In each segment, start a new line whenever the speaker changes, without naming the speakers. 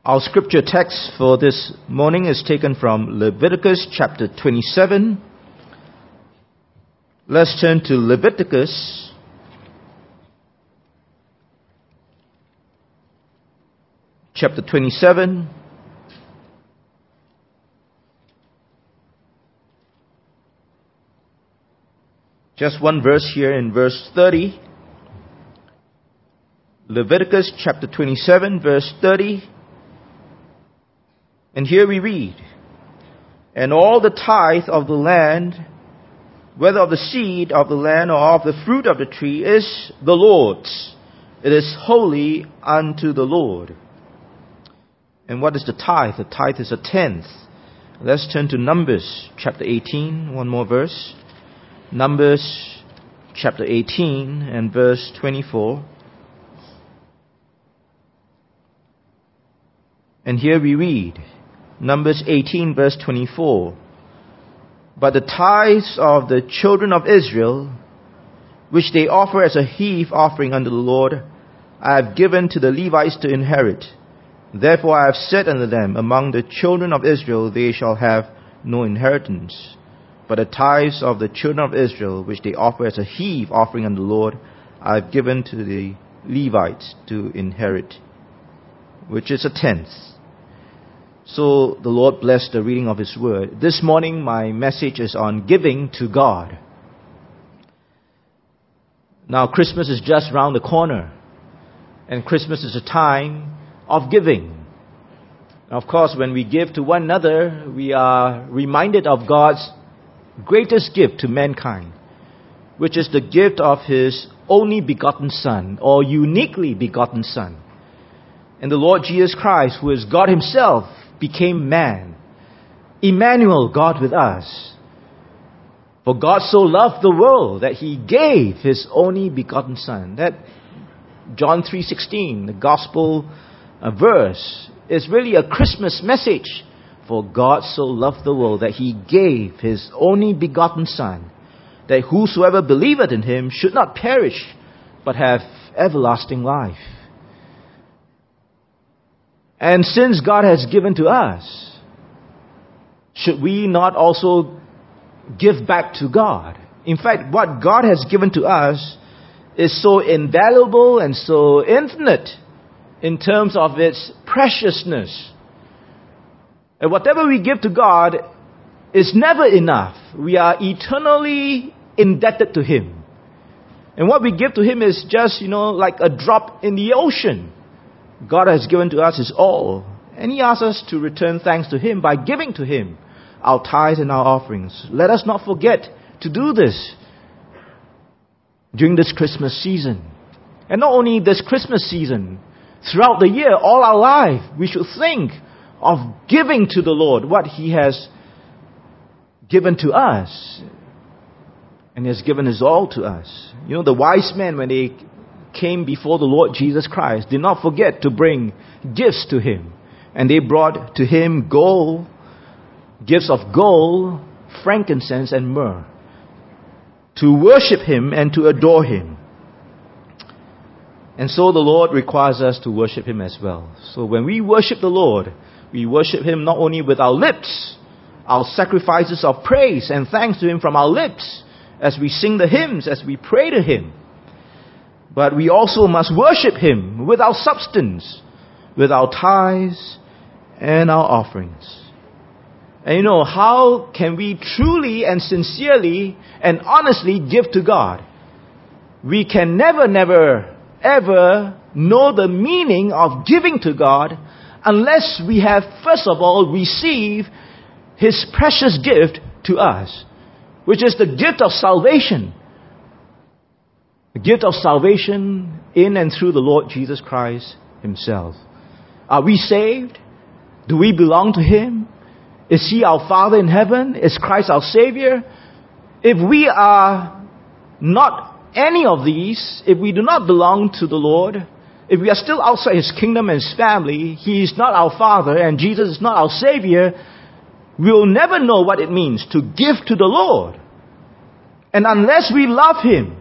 Our scripture text for this morning is taken from Leviticus chapter 27. Let's turn to Leviticus chapter 27. Just one verse here in verse 30. Leviticus chapter 27, verse 30. And here we read, "And all the tithe of the land, whether of the seed of the land or of the fruit of the tree, is the Lord's. It is holy unto the Lord." And what is the tithe? The tithe is a tenth. Let's turn to Numbers chapter 18, one more verse. Numbers chapter 18 and verse 24. And here we read, Numbers 18 verse 24. "But the tithes of the children of Israel, which they offer as a heave offering unto the Lord, I have given to the Levites to inherit. Therefore I have said unto them, among the children of Israel they shall have no inheritance. But the tithes of the children of Israel, which they offer as a heave offering unto the Lord, I have given to the Levites to inherit," which is a tenth. So the Lord bless the reading of His Word. This morning my message is on giving to God. Now Christmas is just round the corner, and Christmas is a time of giving. Of course, when we give to one another, we are reminded of God's greatest gift to mankind, which is the gift of His only begotten Son, or uniquely begotten Son. And the Lord Jesus Christ, who is God Himself, became man. Emmanuel, God with us. For God so loved the world that He gave His only begotten Son. That John 3:16, the gospel verse, is really a Christmas message. For God so loved the world that He gave His only begotten Son, that whosoever believeth in Him should not perish, but have everlasting life. And since God has given to us, should we not also give back to God? In fact, what God has given to us is so invaluable and so infinite in terms of its preciousness. And whatever we give to God is never enough. We are eternally indebted to Him. And what we give to Him is just, like a drop in the ocean. God has given to us His all. And He asks us to return thanks to Him by giving to Him our tithes and our offerings. Let us not forget to do this during this Christmas season. And not only this Christmas season, throughout the year, all our life, we should think of giving to the Lord what He has given to us. And He has given His all to us. The wise men, when they came before the Lord Jesus Christ, did not forget to bring gifts to Him. And they brought to Him gold, gifts of gold, frankincense and myrrh, to worship Him and to adore Him. And so the Lord requires us to worship Him as well. So when we worship the Lord, we worship Him not only with our lips, our sacrifices of praise and thanks to Him from our lips, as we sing the hymns, as we pray to Him, but we also must worship Him with our substance, with our tithes and our offerings. And how can we truly and sincerely and honestly give to God? We can never, ever know the meaning of giving to God unless we have, first of all, received His precious gift to us, which is the gift of salvation. The gift of salvation in and through the Lord Jesus Christ Himself. Are we saved? Do we belong to Him? Is He our Father in heaven? Is Christ our Savior? If we are not any of these, if we do not belong to the Lord, if we are still outside His kingdom and His family, He is not our Father and Jesus is not our Savior, we will never know what it means to give to the Lord. And unless we love Him,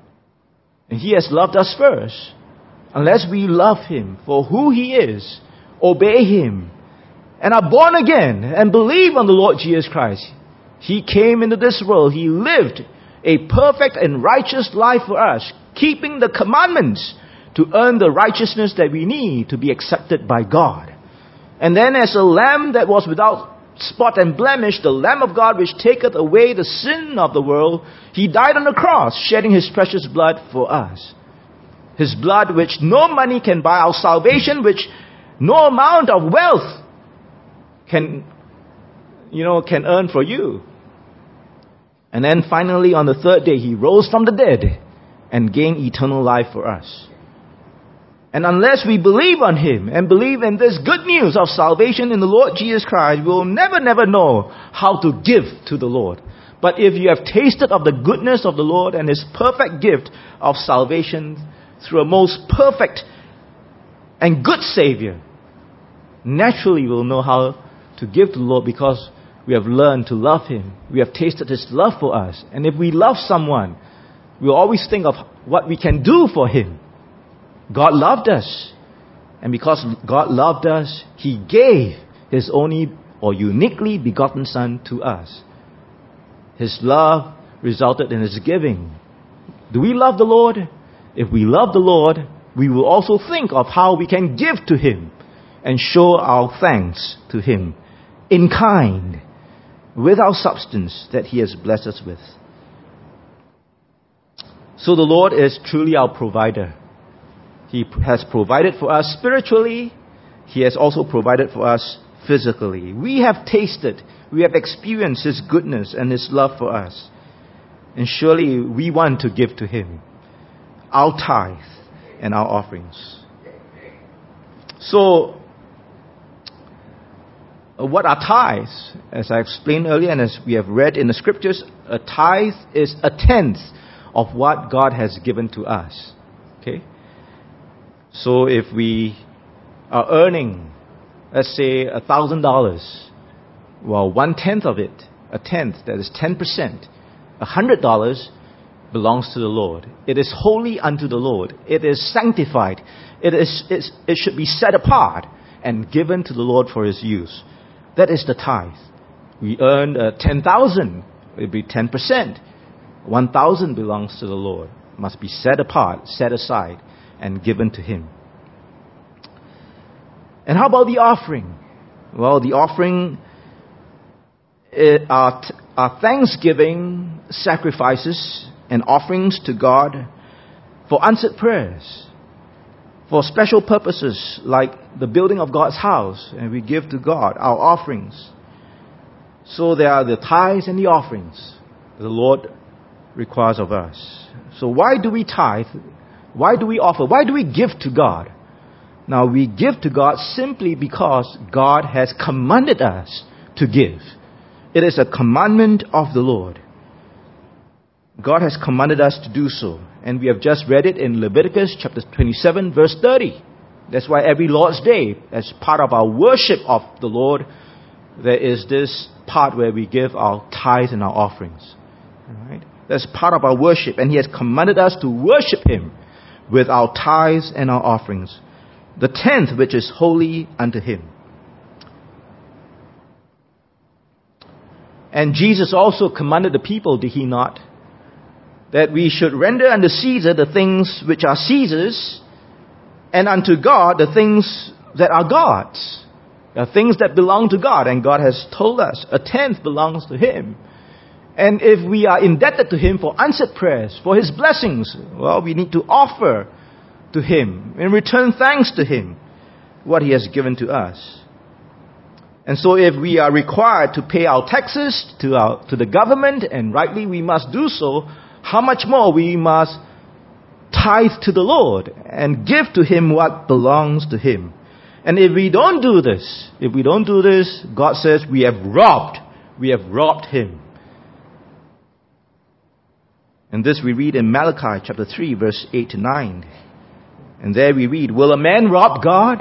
and He has loved us first, unless we love Him for who He is, obey Him, and are born again, and believe on the Lord Jesus Christ, He came into this world, He lived a perfect and righteous life for us, keeping the commandments to earn the righteousness that we need to be accepted by God. And then as a lamb that was without spot and blemish, the Lamb of God which taketh away the sin of the world, He died on the cross, shedding His precious blood for us. His blood which no money can buy, our salvation which no amount of wealth can earn for you. And then finally on the third day He rose from the dead and gained eternal life for us. And unless we believe on Him and believe in this good news of salvation in the Lord Jesus Christ, we will never know how to give to the Lord. But if you have tasted of the goodness of the Lord and His perfect gift of salvation through a most perfect and good Savior, naturally we will know how to give to the Lord, because we have learned to love Him. We have tasted His love for us. And if we love someone, we'll always think of what we can do for Him. God loved us. And because God loved us, He gave His only or uniquely begotten Son to us. His love resulted in His giving. Do we love the Lord? If we love the Lord, we will also think of how we can give to Him and show our thanks to Him in kind, with our substance that He has blessed us with. So the Lord is truly our provider. He has provided for us spiritually. He has also provided for us physically. We have tasted, we have experienced His goodness and His love for us. And surely we want to give to Him our tithe and our offerings. So, what are tithes? As I explained earlier and as we have read in the scriptures, a tithe is a tenth of what God has given to us. Okay? So if we are earning, let's say $1,000, well, 1/10 of it, a tenth, that is 10%, $100 belongs to the Lord. It is holy unto the Lord. It is sanctified. It should be set apart and given to the Lord for His use. That is the tithe. We earn 10,000, it will be 10%. 1,000 belongs to the Lord. Must be set apart, set aside, and given to Him. And how about the offering? Well, the offering are thanksgiving sacrifices and offerings to God for answered prayers, for special purposes like the building of God's house, and we give to God our offerings. So there are the tithes and the offerings the Lord requires of us. So why do we tithe? Why do we offer? Why do we give to God? Now we give to God simply because God has commanded us to give. It is a commandment of the Lord. God has commanded us to do so. And we have just read it in Leviticus chapter 27 verse 30. That's why every Lord's Day, as part of our worship of the Lord, there is this part where we give our tithes and our offerings. All right? That's part of our worship. And He has commanded us to worship Him with our tithes and our offerings. The tenth which is holy unto Him. And Jesus also commanded the people, did He not? That we should render unto Caesar the things which are Caesar's, and unto God the things that are God's. The things that belong to God. And God has told us a tenth belongs to Him. And if we are indebted to Him for answered prayers, for His blessings, well, we need to offer to Him and return thanks to Him what He has given to us. And so if we are required to pay our taxes to the government, and rightly we must do so, how much more we must tithe to the Lord and give to Him what belongs to Him. And if we don't do this, God says we have robbed Him. And this we read in Malachi chapter 3 verse 8 to 9. And there we read, will a man rob God?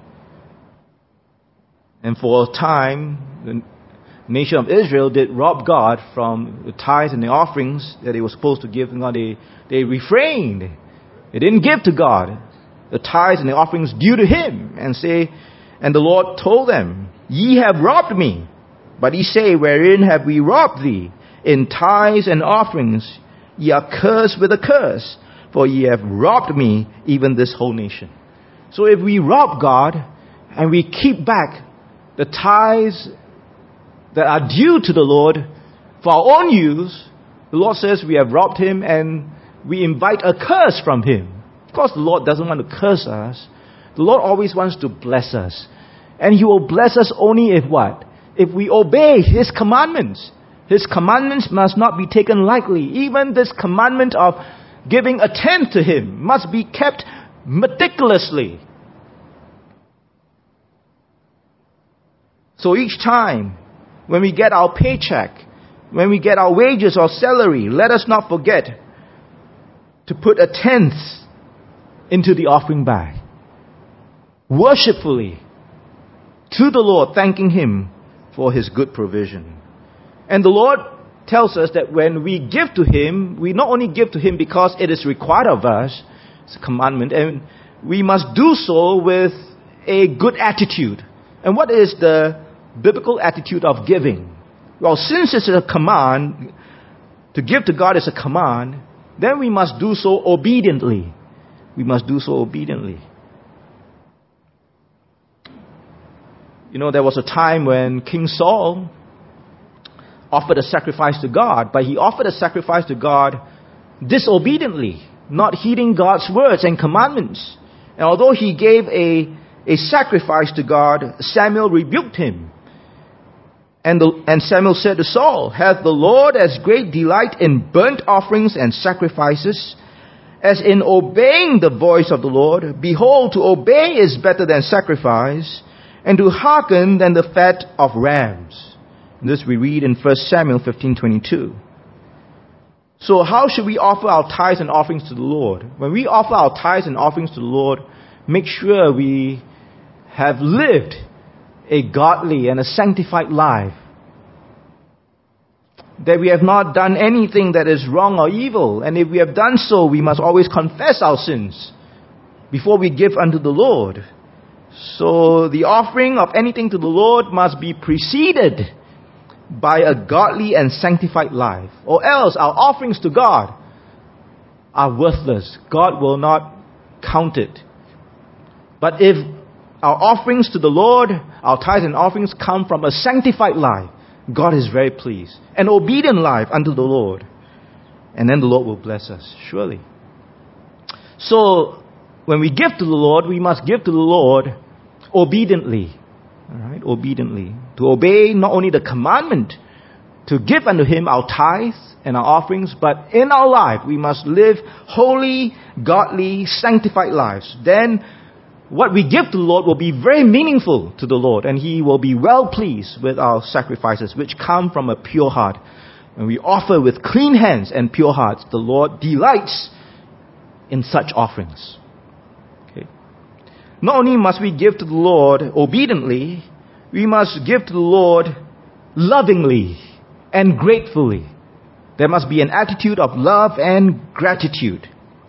And for a time, the nation of Israel did rob God from the tithes and the offerings that they were supposed to give to God. They refrained. They didn't give to God the tithes and the offerings due to Him. And And the Lord told them, Ye have robbed me. But ye say, Wherein have we robbed thee? In tithes and offerings. Ye are cursed with a curse, for ye have robbed me, even this whole nation. So if we rob God, and we keep back the tithes that are due to the Lord for our own use, the Lord says we have robbed Him, and we invite a curse from Him. Of course, the Lord doesn't want to curse us. The Lord always wants to bless us. And He will bless us only if what? If we obey His commandments. His commandments must not be taken lightly. Even this commandment of giving a tenth to Him must be kept meticulously. So each time when we get our paycheck, when we get our wages or salary, let us not forget to put a tenth into the offering bag. Worshipfully to the Lord, thanking Him for His good provision. And the Lord tells us that when we give to Him, we not only give to Him because it is required of us, it's a commandment, and we must do so with a good attitude. And what is the biblical attitude of giving? Well, since it's a command, to give to God is a command, then we must do so obediently. We must do so obediently. You know, there was a time when King Saul offered a sacrifice to God, but he offered a sacrifice to God disobediently, not heeding God's words and commandments. And although he gave a sacrifice to God, Samuel rebuked him. And Samuel said to Saul, Hath the Lord as great delight in burnt offerings and sacrifices as in obeying the voice of the Lord? Behold, to obey is better than sacrifice, and to hearken than the fat of rams. This we read in 1 Samuel 15:22. So how should we offer our tithes and offerings to the Lord? When we offer our tithes and offerings to the Lord, make sure we have lived a godly and a sanctified life. That we have not done anything that is wrong or evil. And if we have done so, we must always confess our sins before we give unto the Lord. So the offering of anything to the Lord must be preceded by a godly and sanctified life, or else our offerings to God are worthless. God will not count it. But if our offerings to the Lord, our tithes and offerings come from a sanctified life, God is very pleased. An obedient life unto the Lord. And then the Lord will bless us, surely. So, when we give to the Lord, we must give to the Lord obediently. Alright, obediently. To obey not only the commandment to give unto Him our tithes and our offerings, but in our life we must live holy, godly, sanctified lives. Then what we give to the Lord will be very meaningful to the Lord, and He will be well pleased with our sacrifices, which come from a pure heart. When we offer with clean hands and pure hearts, the Lord delights in such offerings. Not only must we give to the Lord obediently, we must give to the Lord lovingly and gratefully. There must be an attitude of love and gratitude.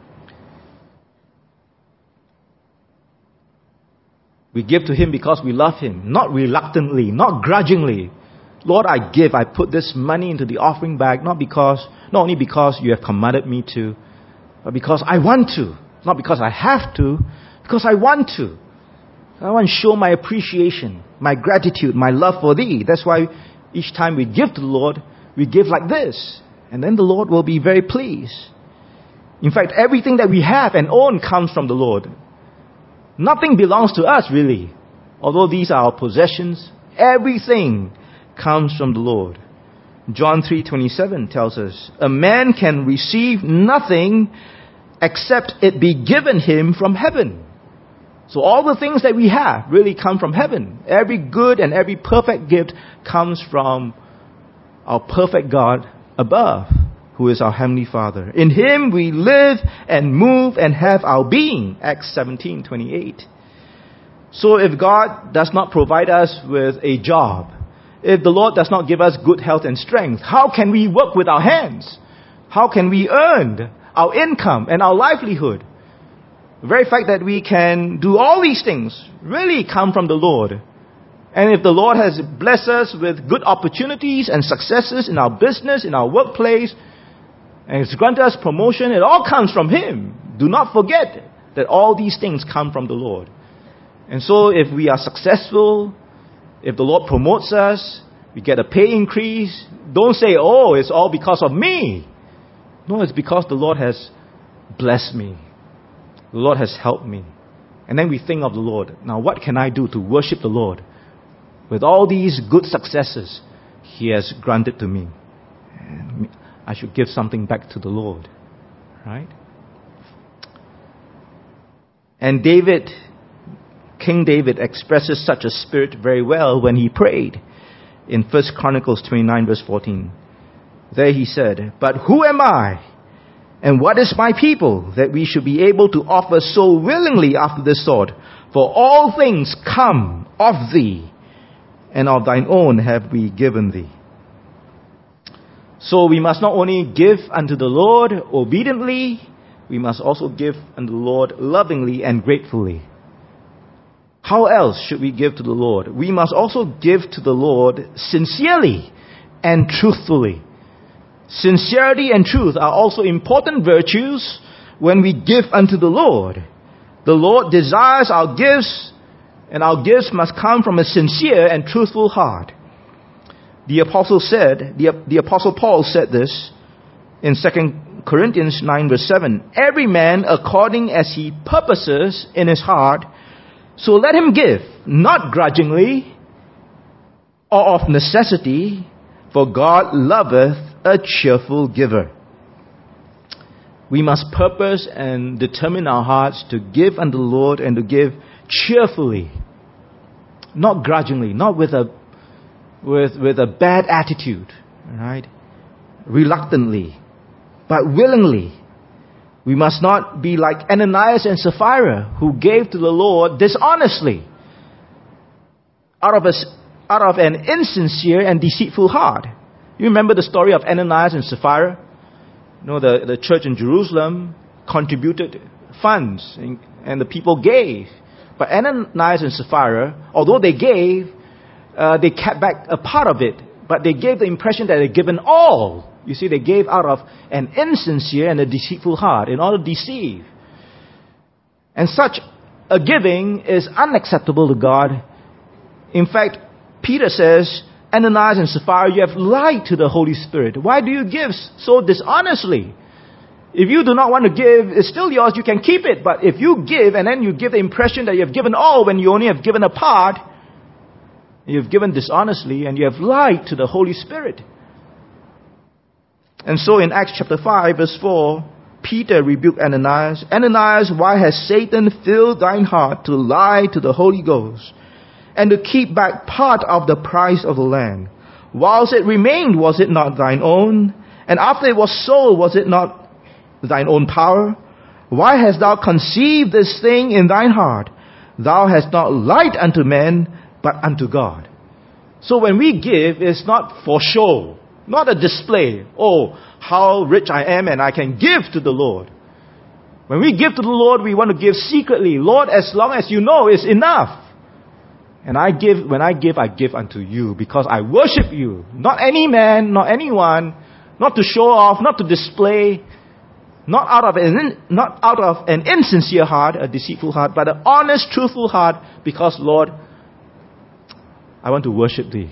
We give to Him because we love Him, not reluctantly, not grudgingly. Lord, I give, I put this money into the offering bag, not only because you have commanded me to, but because I want to. Not because I have to, because I want to. I want to show my appreciation, my gratitude, my love for Thee. That's why each time we give to the Lord, we give like this. And then the Lord will be very pleased. In fact, everything that we have and own comes from the Lord. Nothing belongs to us, really. Although these are our possessions, everything comes from the Lord. John 3:27 tells us, A man can receive nothing except it be given him from heaven. So all the things that we have really come from heaven. Every good and every perfect gift comes from our perfect God above, who is our Heavenly Father. In Him we live and move and have our being. Acts 17:28. So if God does not provide us with a job, if the Lord does not give us good health and strength, how can we work with our hands? How can we earn our income and our livelihood? The very fact that we can do all these things really come from the Lord. And if the Lord has blessed us with good opportunities and successes in our business, in our workplace, and has granted us promotion, it all comes from Him. Do not forget that all these things come from the Lord. And so if we are successful, if the Lord promotes us, we get a pay increase, don't say, oh, it's all because of me. No, it's because the Lord has blessed me. The Lord has helped me. And then we think of the Lord. Now, what can I do to worship the Lord? With all these good successes He has granted to me, I should give something back to the Lord. Right? And King David expresses such a spirit very well when he prayed in 1 Chronicles 29 verse 14. There he said, "But who am I, and what is my people, that we should be able to offer so willingly after this sort? For all things come of thee, and of thine own have we given thee." So we must not only give unto the Lord obediently, we must also give unto the Lord lovingly and gratefully. How else should we give to the Lord? We must also give to the Lord sincerely and truthfully. Sincerity and truth are also important virtues when we give unto the Lord. The Lord desires our gifts, and our gifts must come from a sincere and truthful heart. The Apostle Paul said this in 2 Corinthians 9 verse 7. "Every man according as he purposes in his heart, so let him give, not grudgingly or of necessity, for God loveth a cheerful giver." We must purpose and determine our hearts to give unto the Lord and to give cheerfully, not grudgingly, not with a bad attitude, right? Reluctantly, but willingly. We must not be like Ananias and Sapphira, who gave to the Lord dishonestly, out of an insincere and deceitful heart. You remember the story of Ananias and Sapphira? You know, the church in Jerusalem contributed funds and the people gave. But Ananias and Sapphira, although they gave, they kept back a part of it. But they gave the impression that they'd given all. You see, they gave out of an insincere and a deceitful heart in order to deceive. And such a giving is unacceptable to God. In fact, Peter says, "Ananias and Sapphira, you have lied to the Holy Spirit. Why do you give so dishonestly? If you do not want to give, it's still yours, you can keep it. But if you give and then you give the impression that you have given all when you only have given a part, you have given dishonestly and you have lied to the Holy Spirit." And so in Acts chapter 5 verse 4, Peter rebuked Ananias. "Ananias, why has Satan filled thine heart to lie to the Holy Ghost and to keep back part of the price of the land? Whilst it remained, was it not thine own? And after it was sold, was it not thine own power? Why hast thou conceived this thing in thine heart? Thou hast not lied unto men, but unto God." So when we give, it's not for show, not a display. Oh, how rich I am and I can give to the Lord. When we give to the Lord, we want to give secretly. "Lord, as long as you know, it's enough. And when I give unto you because I worship you. Not any man, not anyone, not to show off, not to display, not out of an insincere heart, a deceitful heart, but an honest, truthful heart, because, Lord, I want to worship thee.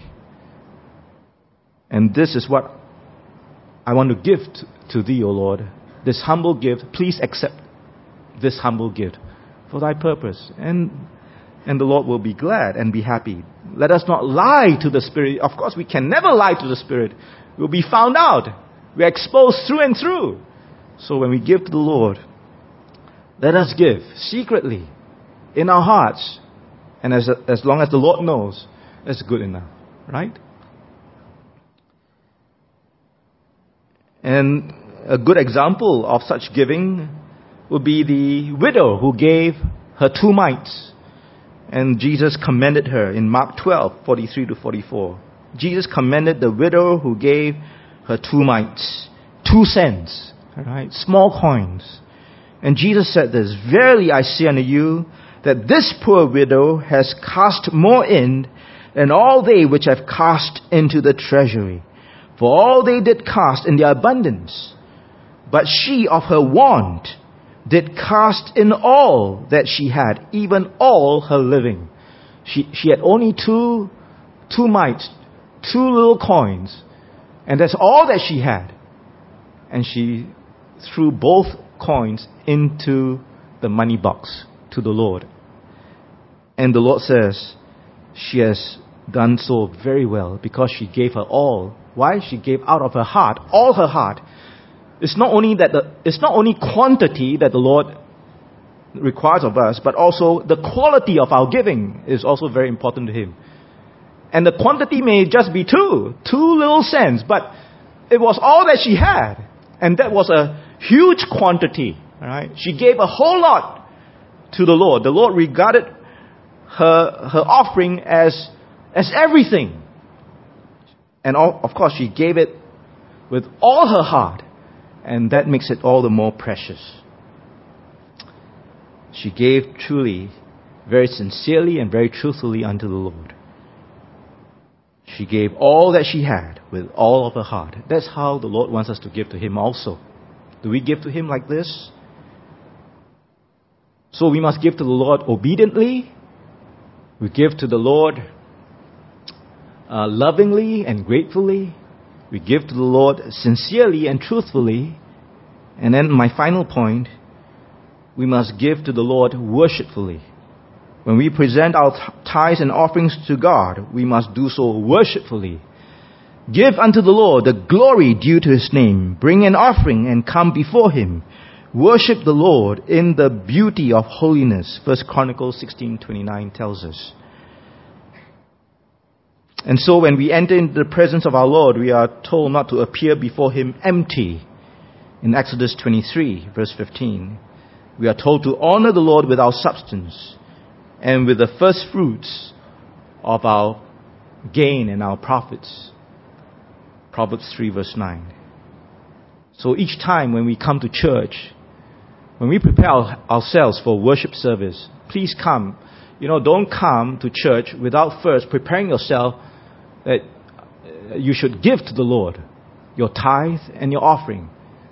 And this is what I want to give to thee, O Lord. This humble gift, please accept this humble gift for thy purpose. And the Lord will be glad and be happy. Let us not lie to the Spirit. Of course, we can never lie to the Spirit. We'll be found out. We're exposed through and through. So when we give to the Lord, let us give secretly in our hearts. And as long as the Lord knows, that's good enough. Right? And a good example of such giving would be the widow who gave her 2 mites. And Jesus commended her in Mark 12:43 to 44. Jesus commended the widow who gave her 2 mites, 2 cents, right? Small coins. And Jesus said this, "Verily I say unto you, that this poor widow has cast more in than all they which have cast into the treasury. For all they did cast in their abundance, but she of her want did cast in all that she had, even all her living." She had only two mites, 2 little coins, and that's all that she had. And she threw both coins into the money box to the Lord. And the Lord says, she has done so very well because she gave her all. Why? She gave out of her heart, all her heart. It's not only quantity that the Lord requires of us, but also the quality of our giving is also very important to Him. And the quantity may just be two little cents, but it was all that she had. And that was a huge quantity. Right? She gave a whole lot to the Lord. The Lord regarded her offering as everything. And of course, she gave it with all her heart. And that makes it all the more precious. She gave truly, very sincerely and very truthfully unto the Lord. She gave all that she had with all of her heart. That's how the Lord wants us to give to Him also. Do we give to Him like this? So we must give to the Lord obediently. We give to the Lord lovingly and gratefully. We give to the Lord sincerely and truthfully. And then my final point, we must give to the Lord worshipfully. When we present our tithes and offerings to God, we must do so worshipfully. Give unto the Lord the glory due to His name. Bring an offering and come before Him. Worship the Lord in the beauty of holiness. 1 Chronicles 16:29 tells us. And so when we enter into the presence of our Lord, we are told not to appear before Him empty. In Exodus 23, verse 15, we are told to honor the Lord with our substance and with the first fruits of our gain and our profits. Proverbs 3, verse 9. So each time when we come to church, when we prepare ourselves for worship service, please come. Don't come to church without first preparing yourself that you should give to the Lord your tithe and your offering.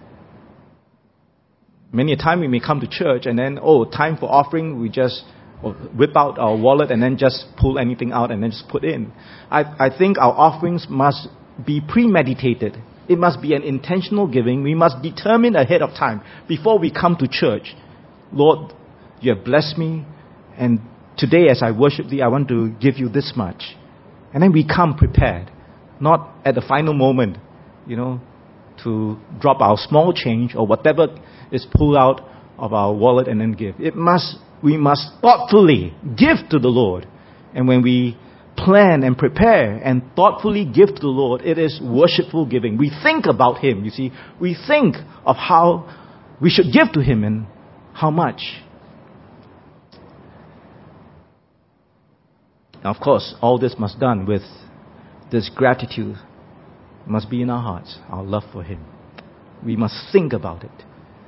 Many a time we may come to church and then, time for offering, we just whip out our wallet and then just pull anything out and then just put in. I think our offerings must be premeditated. It must be an intentional giving. We must determine ahead of time before we come to church. Lord, you have blessed me, and today as I worship Thee, I want to give You this much. And then we come prepared, not at the final moment, to drop our small change or whatever is pulled out of our wallet and then give. We must thoughtfully give to the Lord. And when we plan and prepare and thoughtfully give to the Lord, it is worshipful giving. We think about Him, you see. We think of how we should give to Him and how much. Now, of course, all this must be done with this gratitude. It must be in our hearts, our love for Him. We must think about it.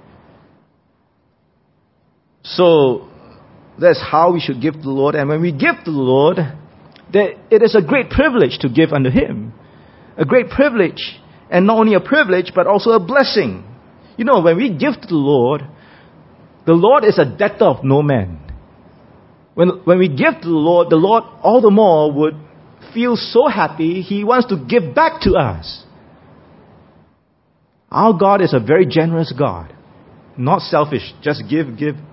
So, that's how we should give to the Lord. And when we give to the Lord, it is a great privilege to give unto Him. A great privilege. And not only a privilege, but also a blessing. When we give to the Lord is a debtor of no man. When we give to the Lord all the more would feel so happy, He wants to give back to us. Our God is a very generous God. Not selfish. Just give.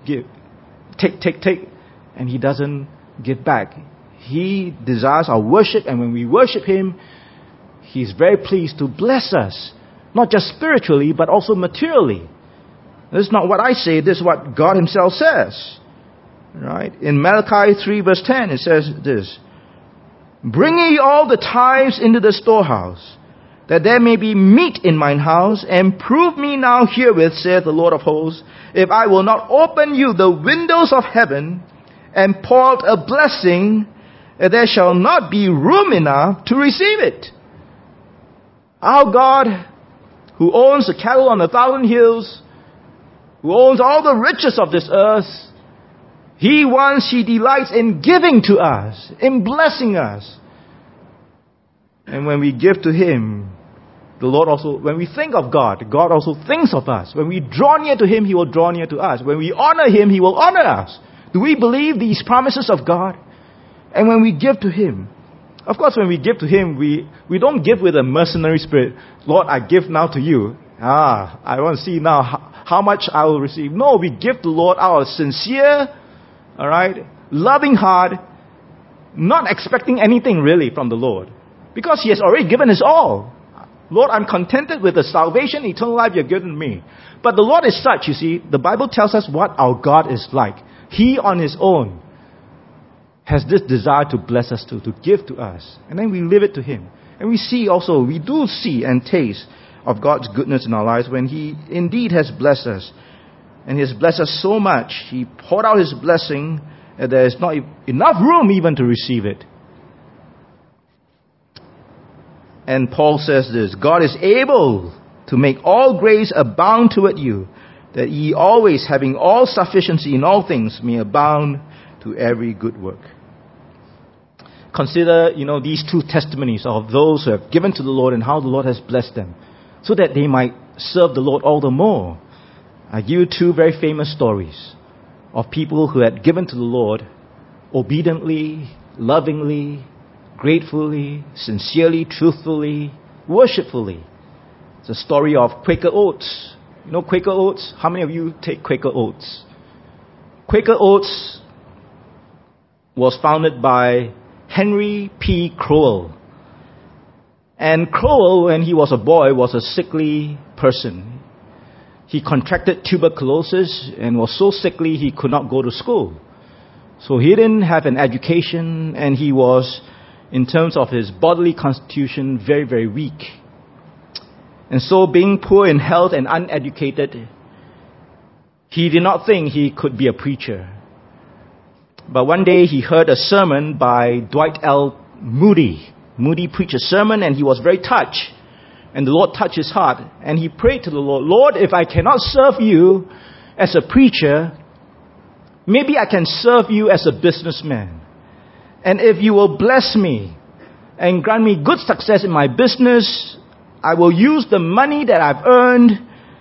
Take. And He doesn't give back. He desires our worship, and when we worship Him, He's very pleased to bless us. Not just spiritually, but also materially. This is not what I say, this is what God Himself says. Right? In Malachi 3 verse 10 it says this: Bring ye all the tithes into the storehouse, that there may be meat in mine house, and prove me now herewith, saith the Lord of hosts, if I will not open you the windows of heaven, and pour out a blessing, that there shall not be room enough to receive it. Our God, who owns the cattle on 1,000 hills, who owns all the riches of this earth, He delights in giving to us, in blessing us. And when we give to Him, the Lord also, when we think of God, God also thinks of us. When we draw near to Him, He will draw near to us. When we honor Him, He will honor us. Do we believe these promises of God? And when we give to Him, of course, when we give to Him, we don't give with a mercenary spirit. Lord, I give now to you. I want to see now how much I will receive. No, we give to the Lord our sincere, loving heart, not expecting anything really from the Lord. Because He has already given His all. Lord, I'm contented with the salvation, eternal life you have given me. But the Lord is such, you see, the Bible tells us what our God is like. He on His own has this desire to bless us to give to us. And then we live it to Him. And we do see and taste of God's goodness in our lives when He indeed has blessed us. And He has blessed us so much. He poured out His blessing that there is not enough room even to receive it. And Paul says this, God is able to make all grace abound toward you, that ye always, having all sufficiency in all things, may abound to every good work. Consider, these two testimonies of those who have given to the Lord and how the Lord has blessed them, so that they might serve the Lord all the more. I give you two very famous stories of people who had given to the Lord obediently, lovingly, gratefully, sincerely, truthfully, worshipfully. It's a story of Quaker Oats. You know Quaker Oats? How many of you take Quaker Oats? Quaker Oats was founded by Henry P. Crowell. And Crowell, when he was a boy, was a sickly person. He contracted tuberculosis and was so sickly he could not go to school. So he didn't have an education, and he was, in terms of his bodily constitution, very, very weak. And so, being poor in health and uneducated, he did not think he could be a preacher. But one day he heard a sermon by Dwight L. Moody. Moody preached a sermon and he was very touched. And the Lord touched his heart. And he prayed to the Lord, Lord, if I cannot serve you as a preacher, maybe I can serve you as a businessman. And if you will bless me and grant me good success in my business, I will use the money that I've earned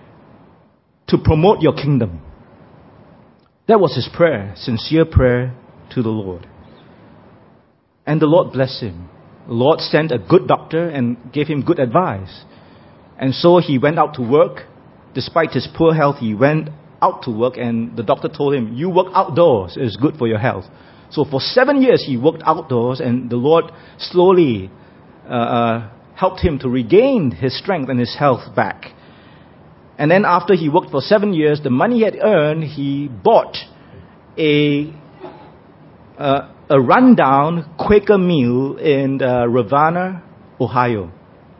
to promote your kingdom. That was his prayer, sincere prayer to the Lord. And the Lord blessed him. The Lord sent a good doctor and gave him good advice. And so he went out to work. Despite his poor health, he went out to work, and the doctor told him, you work outdoors, it's good for your health. So for 7 years he worked outdoors, and the Lord slowly helped him to regain his strength and his health back. And then after he worked for 7 years, the money he had earned, he bought a rundown Quaker mill in Ravenna, Ohio.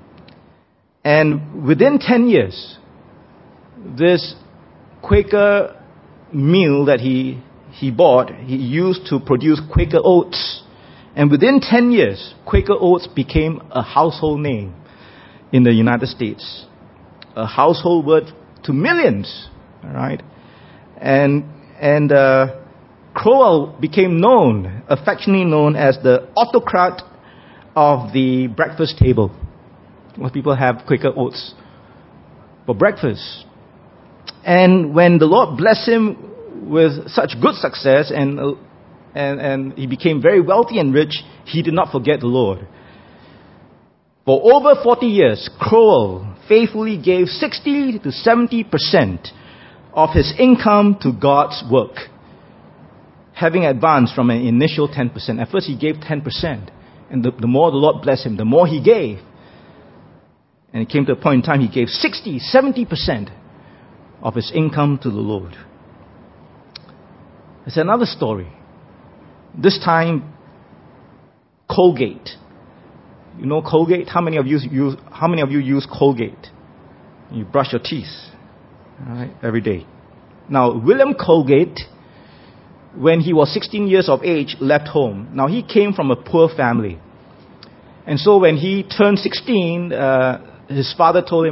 And within 10 years, this Quaker mill that he bought, he used to produce Quaker Oats. And within 10 years, Quaker Oats became a household name in the United States. A household word to millions, all right? And Crowell became affectionately known as the autocrat of the breakfast table. Most people have Quaker Oats for breakfast. And when the Lord blessed him with such good success and he became very wealthy and rich, he did not forget the Lord. For over 40 years, Crowell faithfully gave 60 to 70% of his income to God's work, having advanced from an initial 10%. At first he gave 10%, and the more the Lord blessed him, the more he gave. And it came to a point in time he gave 60, 70% of his income to the Lord. There's another story. This time, Colgate. You know Colgate? How many of you use Colgate? You brush your teeth, all right, every day. Now, William Colgate, when he was 16 years of age, left home. Now, he came from a poor family. And so when he turned 16, his father told him,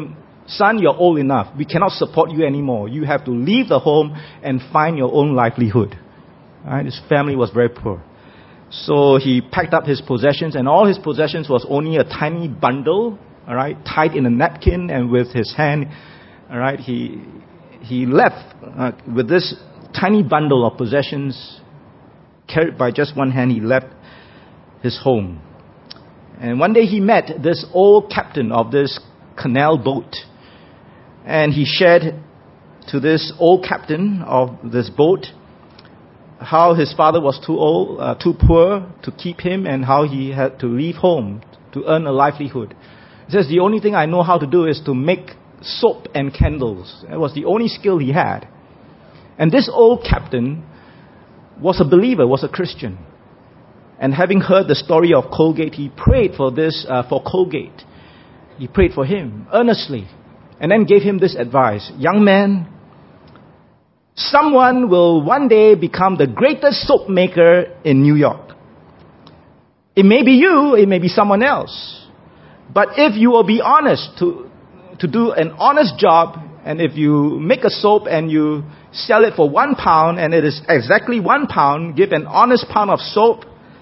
son, you're old enough. We cannot support you anymore. You have to leave the home and find your own livelihood. Right? His family was very poor. So he packed up his possessions, and all his possessions was only a tiny bundle, all right, tied in a napkin, and with his hand, all right, he left with this tiny bundle of possessions carried by just one hand. He left his home. And one day he met this old captain of this canal boat, and he shared to this old captain of this boat how his father was too poor to keep him, and how he had to leave home to earn a livelihood. He says, the only thing I know how to do is to make soap and candles. That was the only skill he had. And this old captain was a believer, was a Christian. And having heard the story of Colgate, he prayed for Colgate. He prayed for him earnestly, and then gave him this advice: young man, someone will one day become the greatest soap maker in New York. It may be you, it may be someone else. But if you will be honest to do an honest job, and if you make a soap and you sell it for £1 and it is exactly £1, give an honest pound of soap,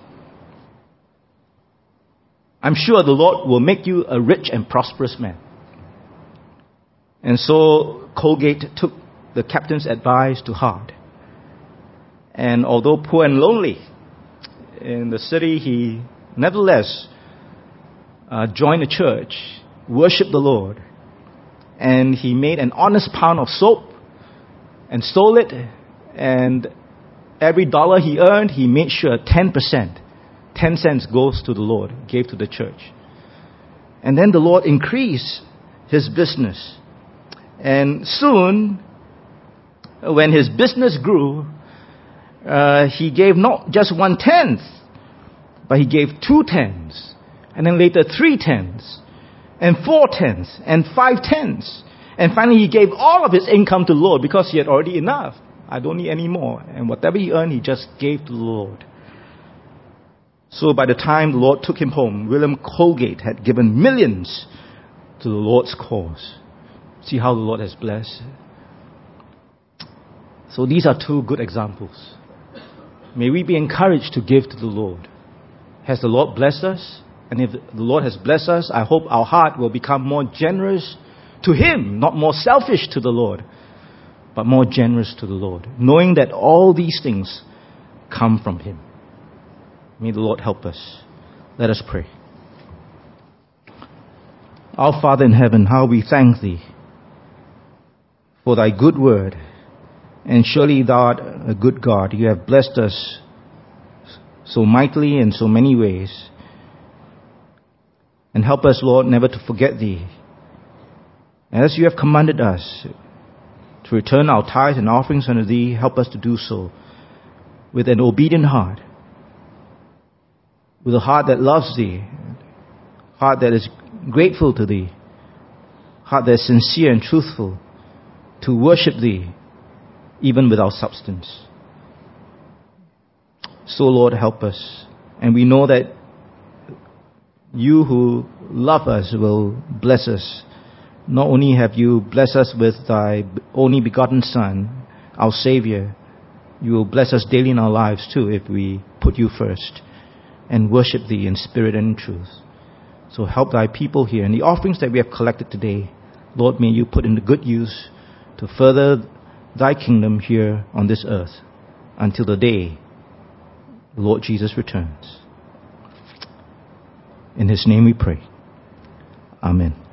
I'm sure the Lord will make you a rich and prosperous man. And so Colgate took the captain's advice to heart. And although poor and lonely in the city, he nevertheless joined the church, worshipped the Lord, and he made an honest pound of soap and sold it, and every dollar he earned, he made sure 10%, 10 cents goes to the Lord, gave to the church. And then the Lord increased his business. And soon, when his business grew, he gave not just 1/10, but he gave 2/10, and then later 3/10, and 4/10, and 5/10. And finally he gave all of his income to the Lord, because he had already enough. I don't need any more. And whatever he earned, he just gave to the Lord. So by the time the Lord took him home, William Colgate had given millions to the Lord's cause. See how the Lord has blessed. So these are two good examples. May we be encouraged to give to the Lord. Has the Lord blessed us? And if the Lord has blessed us, I hope our heart will become more generous to Him, not more selfish to the Lord, but more generous to the Lord, knowing that all these things come from Him. May the Lord help us. Let us pray. Our Father in heaven, how we thank Thee for Thy good word. And surely Thou art a good God. You have blessed us so mightily in so many ways. And help us, Lord, never to forget Thee. As You have commanded us to return our tithes and offerings unto Thee, help us to do so with an obedient heart, with a heart that loves Thee, a heart that is grateful to Thee, a heart that is sincere and truthful, to worship Thee even with our substance. So, Lord, help us. And we know that You who love us will bless us. Not only have You blessed us with Thy only begotten Son, our Savior, You will bless us daily in our lives too if we put You first and worship Thee in spirit and in truth. So help Thy people here. And the offerings that we have collected today, Lord, may You put into good use to further Thy kingdom here on this earth until the day the Lord Jesus returns. In His name we pray. Amen.